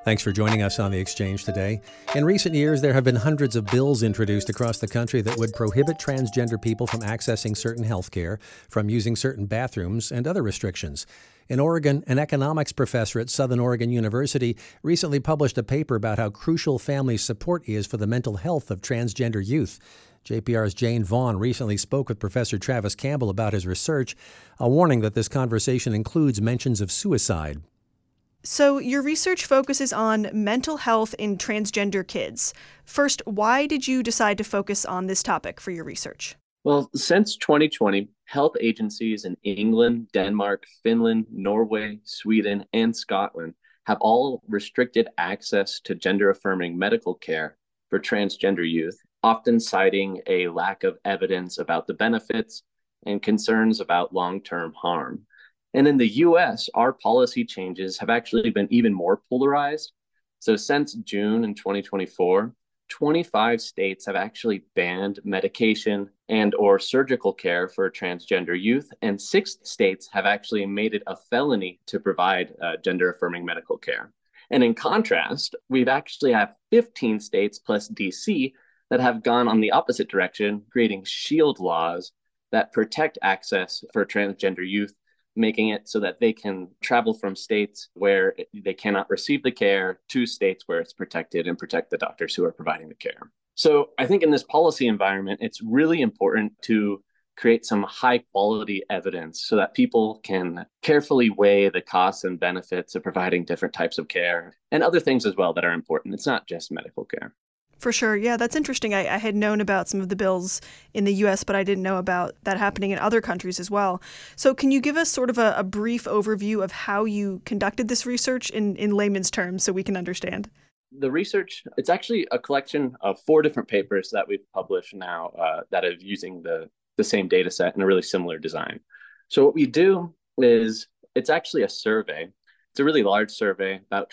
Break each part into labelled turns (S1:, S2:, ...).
S1: Thanks for joining us on The Exchange today. In recent years, there have been hundreds of bills introduced across the country that would prohibit transgender people from accessing certain health care, from using certain bathrooms, and other restrictions. In Oregon, an economics professor at Southern Oregon University recently published a paper about how crucial family support is for the mental health of transgender youth. JPR's Jane Vaughn recently spoke with Professor Travis Campbell about his research, a warning that this conversation includes mentions of suicide.
S2: So your research focuses on mental health in transgender kids. First, why did you decide to focus on this topic for your research?
S3: Well, since 2020, health agencies in England, Denmark, Finland, Norway, Sweden, and Scotland have all restricted access to gender-affirming medical care for transgender youth, often citing a lack of evidence about the benefits and concerns about long-term harm. And in the US, our policy changes have actually been even more polarized. So since June in 2024, 25 states have actually banned medication and or surgical care for transgender youth, and 6 states have actually made it a felony to provide gender-affirming medical care. And in contrast, we've actually have 15 states plus DC that have gone on the opposite direction, creating shield laws that protect access for transgender youth, making it so that they can travel from states where they cannot receive the care to states where it's protected and protect the doctors who are providing the care. So I think in this policy environment, it's really important to create some high quality evidence so that people can carefully weigh the costs and benefits of providing different types of care and other things as well that are important. It's not just medical care.
S2: For sure. Yeah, that's interesting. I had known about some of the bills in the U.S., but I didn't know about that happening in other countries as well. So can you give us sort of a brief overview of how you conducted this research in layman's terms so we can understand?
S3: The research, it's actually a collection of 4 different papers that we've published now that are using the same data set in a really similar design. So what we do is it's actually a survey. It's a really large survey, about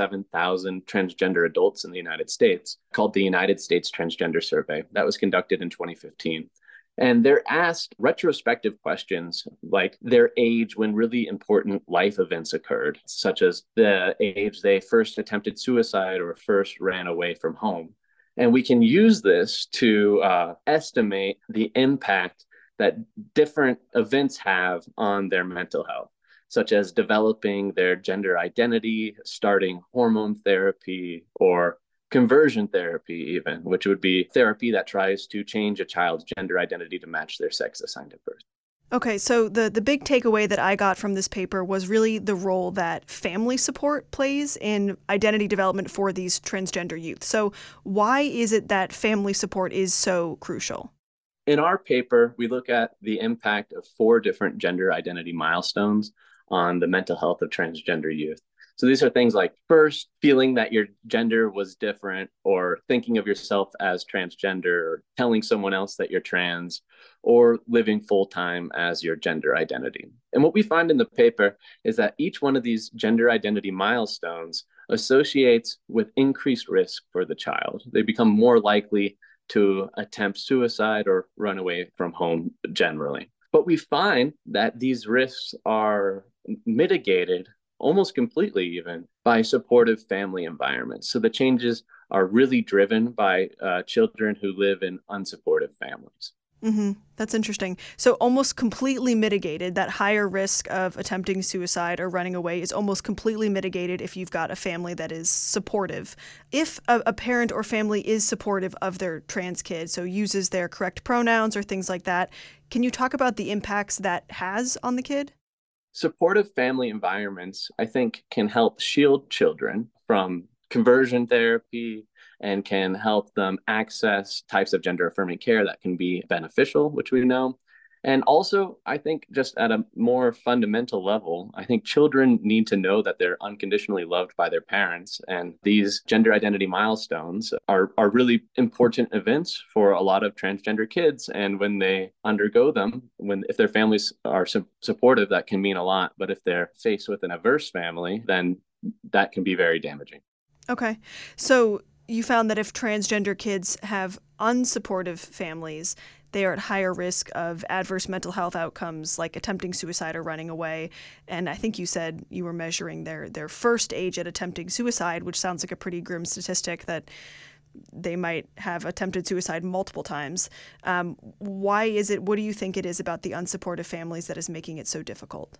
S3: 27,000 transgender adults in the United States, called the United States Transgender Survey. That was conducted in 2015. And they're asked retrospective questions like their age when really important life events occurred, such as the age they first attempted suicide or first ran away from home. And we can use this to estimate the impact that different events have on their mental health, such as developing their gender identity, starting hormone therapy, or conversion therapy even, which would be therapy that tries to change a child's gender identity to match their sex assigned at birth.
S2: Okay, so the big takeaway that I got from this paper was really the role that family support plays in identity development for these transgender youth. So why is it that family support is so crucial?
S3: In our paper, we look at the impact of 4 different gender identity milestones on the mental health of transgender youth. So these are things like first feeling that your gender was different, or thinking of yourself as transgender, or telling someone else that you're trans, or living full-time as your gender identity. And what we find in the paper is that each one of these gender identity milestones associates with increased risk for the child. They become more likely to attempt suicide or run away from home generally. But we find that these risks are mitigated almost completely even by supportive family environments. So the changes are really driven by children who live in unsupportive families.
S2: Mm-hmm. That's interesting. So almost completely mitigated, that higher risk of attempting suicide or running away is almost completely mitigated if you've got a family that is supportive. If a parent or family is supportive of their trans kid, so uses their correct pronouns or things like that, can you talk about the impacts that has on the kid?
S3: Supportive family environments, I think, can help shield children from conversion therapy and can help them access types of gender-affirming care that can be beneficial, which we know. And also, I think just at a more fundamental level, I think children need to know that they're unconditionally loved by their parents. And these gender identity milestones are really important events for a lot of transgender kids. And when they undergo them, if their families are supportive, that can mean a lot. But if they're faced with an adverse family, then that can be very damaging.
S2: Okay. So you found that if transgender kids have unsupportive families, they are at higher risk of adverse mental health outcomes like attempting suicide or running away. And I think you said you were measuring their first age at attempting suicide, which sounds like a pretty grim statistic that they might have attempted suicide multiple times. Why is it? What do you think it is about the unsupportive families that is making it so difficult?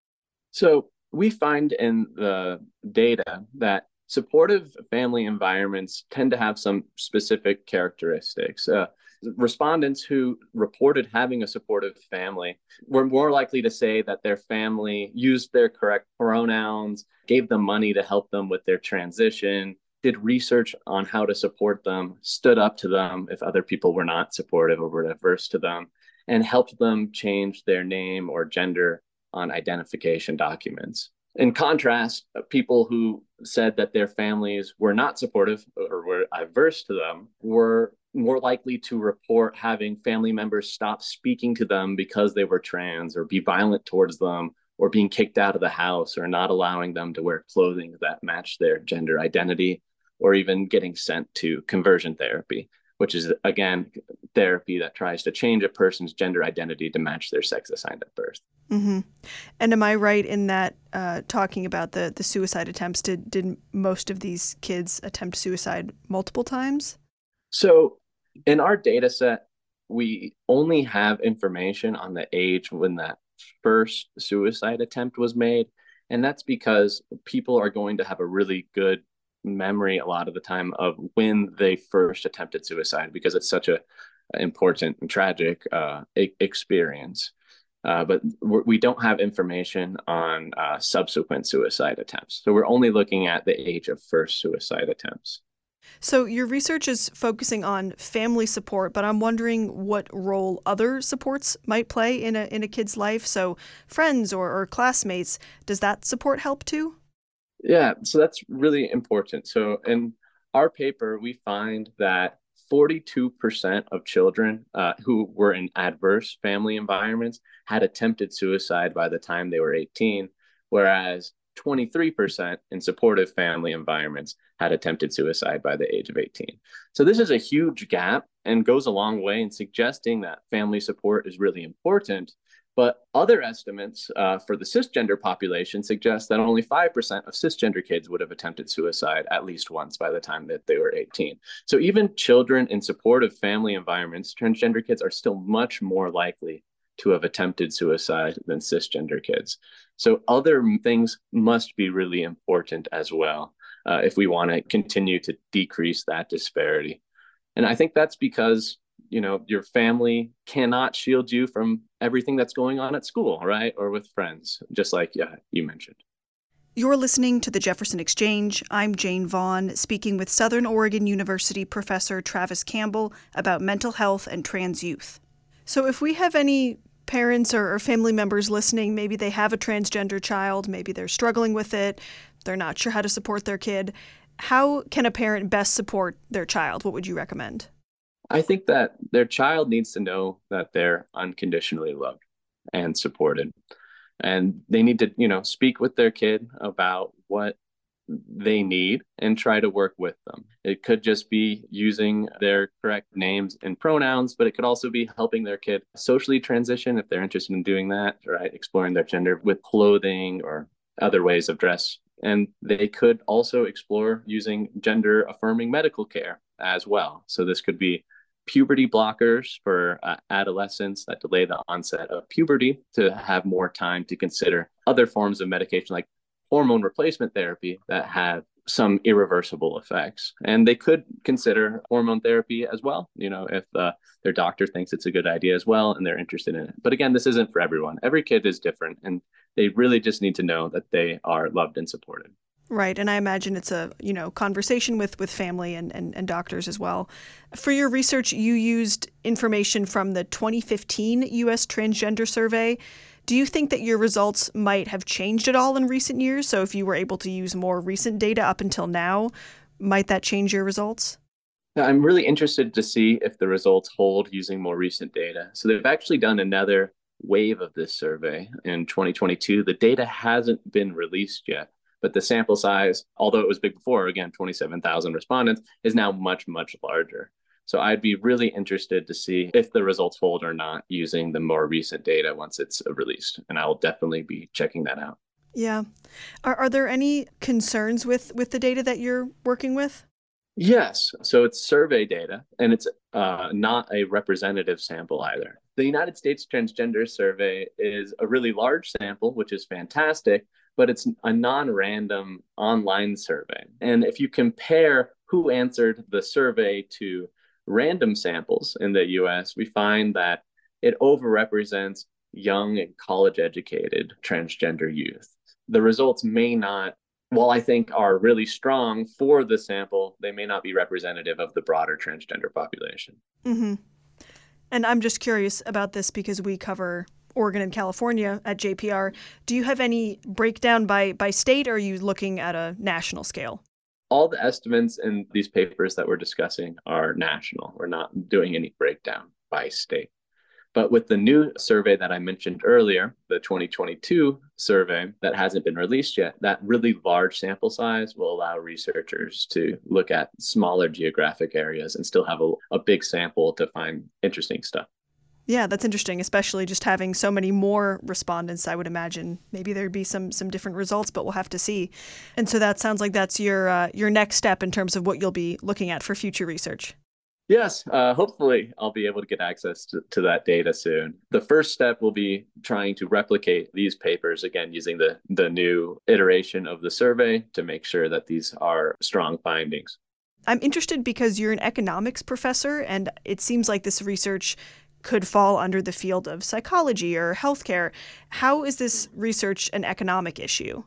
S3: So we find in the data that supportive family environments tend to have some specific characteristics. Respondents who reported having a supportive family were more likely to say that their family used their correct pronouns, gave them money to help them with their transition, did research on how to support them, stood up to them if other people were not supportive or were adverse to them, and helped them change their name or gender on identification documents. In contrast, people who said that their families were not supportive or were adverse to them were more likely to report having family members stop speaking to them because they were trans, or be violent towards them, or being kicked out of the house, or not allowing them to wear clothing that matched their gender identity, or even getting sent to conversion therapy, which is, again, therapy that tries to change a person's gender identity to match their sex assigned at birth.
S2: Mm-hmm. And am I right in that talking about the suicide attempts, did most of these kids attempt suicide multiple times?
S3: So in our data set, we only have information on the age when that first suicide attempt was made. And that's because people are going to have a really good memory a lot of the time of when they first attempted suicide, because it's such a important and tragic experience. But we don't have information on subsequent suicide attempts. So we're only looking at the age of first suicide attempts.
S2: So your research is focusing on family support, but I'm wondering what role other supports might play in a kid's life. So friends or classmates, does that support help too?
S3: Yeah, so that's really important. So in our paper, we find that 42% of children who were in adverse family environments had attempted suicide by the time they were 18, whereas 23% in supportive family environments had attempted suicide by the age of 18. So this is a huge gap and goes a long way in suggesting that family support is really important. But other estimates for the cisgender population suggest that only 5% of cisgender kids would have attempted suicide at least once by the time that they were 18. So even children in supportive family environments, transgender kids are still much more likely to have attempted suicide than cisgender kids. So other things must be really important as well if we want to continue to decrease that disparity. And I think that's because your family cannot shield you from everything that's going on at school, right? Or with friends, just like you mentioned.
S2: You're listening to the Jefferson Exchange. I'm Jane Vaughn, speaking with Southern Oregon University professor Travis Campbell about mental health and trans youth. So if we have any parents or family members listening, maybe they have a transgender child, maybe they're struggling with it, they're not sure how to support their kid, how can a parent best support their child? What would you recommend?
S3: I think that their child needs to know that they're unconditionally loved and supported. And they need to, speak with their kid about what they need and try to work with them. It could just be using their correct names and pronouns, but it could also be helping their kid socially transition if they're interested in doing that, right? Exploring their gender with clothing or other ways of dress. And they could also explore using gender affirming medical care as well. So this could be puberty blockers for adolescents that delay the onset of puberty, to have more time to consider other forms of medication like hormone replacement therapy that have some irreversible effects. And they could consider hormone therapy as well, if their doctor thinks it's a good idea as well and they're interested in it. But again, this isn't for everyone. Every kid is different, and they really just need to know that they are loved and supported.
S2: Right. And I imagine it's a, conversation with family and doctors as well. For your research, you used information from the 2015 U.S. Transgender Survey. Do you think that your results might have changed at all in recent years? So if you were able to use more recent data up until now, might that change your results?
S3: I'm really interested to see if the results hold using more recent data. So they've actually done another wave of this survey in 2022. The data hasn't been released yet, but the sample size, although it was big before, again, 27,000 respondents, is now much, much larger. So I'd be really interested to see if the results hold or not using the more recent data once it's released. And I'll definitely be checking that out.
S2: Yeah. Are there any concerns with the data that you're working with?
S3: Yes. So it's survey data, and it's not a representative sample either. The United States Transgender Survey is a really large sample, which is fantastic, but it's a non-random online survey. And if you compare who answered the survey to random samples in the US, we find that it overrepresents young and college-educated transgender youth. The results may not, while I think are really strong for the sample, they may not be representative of the broader transgender population.
S2: Mm-hmm. And I'm just curious about this because we cover Oregon and California at JPR. Do you have any breakdown by state, or are you looking at a national scale?
S3: All the estimates in these papers that we're discussing are national. We're not doing any breakdown by state. But with the new survey that I mentioned earlier, the 2022 survey that hasn't been released yet, that really large sample size will allow researchers to look at smaller geographic areas and still have a big sample to find interesting stuff.
S2: Yeah, that's interesting, especially just having so many more respondents. I would imagine maybe there'd be some different results, but we'll have to see. And so that sounds like that's your next step in terms of what you'll be looking at for future research.
S3: Yes, hopefully I'll be able to get access to that data soon. The first step will be trying to replicate these papers, again, using the new iteration of the survey to make sure that these are strong findings.
S2: I'm interested because you're an economics professor, and it seems like this research could fall under the field of psychology or healthcare. How is this research an economic issue?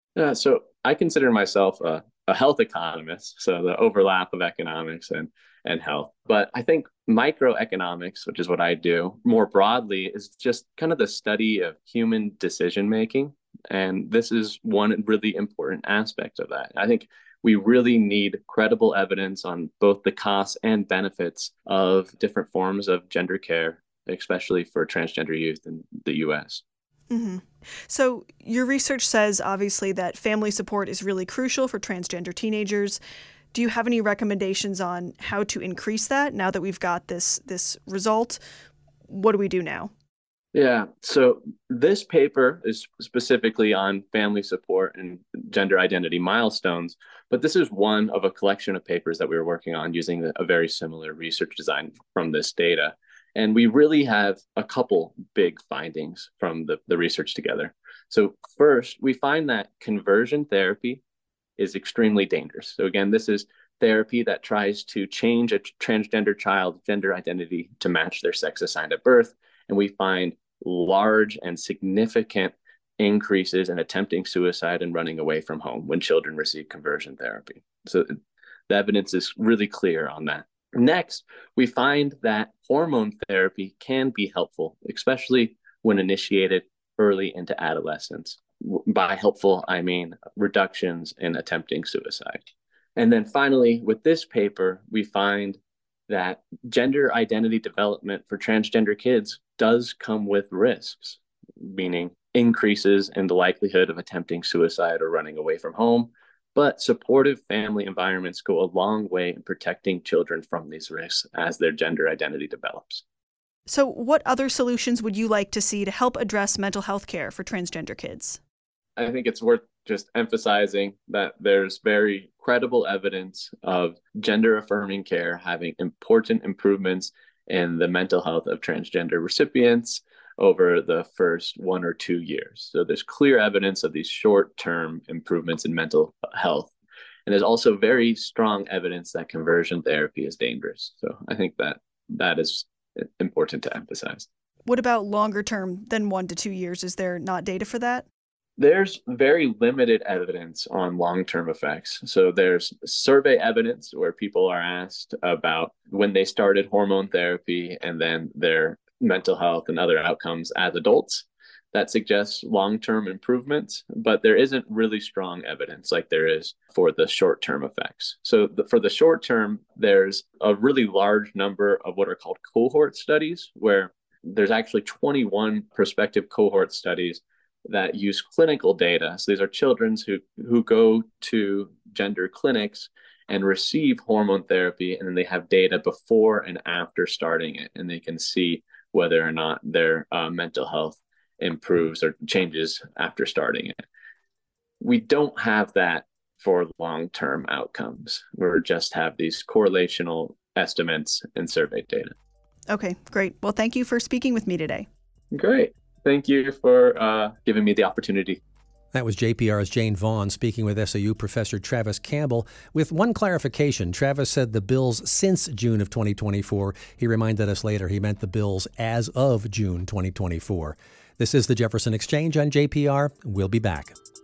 S3: So I consider myself a health economist, so the overlap of economics and health. But I think microeconomics, which is what I do more broadly, is just kind of the study of human decision making. And this is one really important aspect of that. I think we really need credible evidence on both the costs and benefits of different forms of gender care, especially for transgender youth in the US.
S2: Mm-hmm. So your research says, obviously, that family support is really crucial for transgender teenagers. Do you have any recommendations on how to increase that now that we've got this result? What do we do now?
S3: Yeah, so this paper is specifically on family support and gender identity milestones, but this is one of a collection of papers that we were working on using a very similar research design from this data. And we really have a couple big findings from the research together. So first, we find that conversion therapy is extremely dangerous. So again, this is therapy that tries to change a transgender child's gender identity to match their sex assigned at birth. And we find large and significant increases in attempting suicide and running away from home when children receive conversion therapy. So the evidence is really clear on that. Next, we find that hormone therapy can be helpful, especially when initiated early into adolescence. By helpful, I mean reductions in attempting suicide. And then finally, with this paper, we find that gender identity development for transgender kids does come with risks, meaning increases in the likelihood of attempting suicide or running away from home. But supportive family environments go a long way in protecting children from these risks as their gender identity develops.
S2: So what other solutions would you like to see to help address mental health care for transgender kids?
S3: I think it's worth just emphasizing that there's very credible evidence of gender affirming care having important improvements in the mental health of transgender recipients over the first 1 or 2 years. So there's clear evidence of these short-term improvements in mental health. And there's also very strong evidence that conversion therapy is dangerous. So I think that is important to emphasize.
S2: What about longer term than 1 to 2 years? Is there not data for that?
S3: There's very limited evidence on long-term effects. So there's survey evidence where people are asked about when they started hormone therapy and then their mental health and other outcomes as adults. That suggests long-term improvements, but there isn't really strong evidence like there is for the short-term effects. So for the short term, there's a really large number of what are called cohort studies, where there's actually 21 prospective cohort studies that use clinical data. So these are children who go to gender clinics and receive hormone therapy, and then they have data before and after starting it, and they can see whether or not their mental health improves or changes after starting it. We don't have that for long-term outcomes. We just have these correlational estimates and survey data.
S2: Okay, great. Well, thank you for speaking with me today.
S3: Great. Thank you for giving me the opportunity.
S1: That was JPR's Jane Vaughn speaking with SAU professor Travis Campbell. With one clarification, Travis said the bills since June of 2024. He reminded us later he meant the bills as of June 2024. This is the Jefferson Exchange on JPR. We'll be back.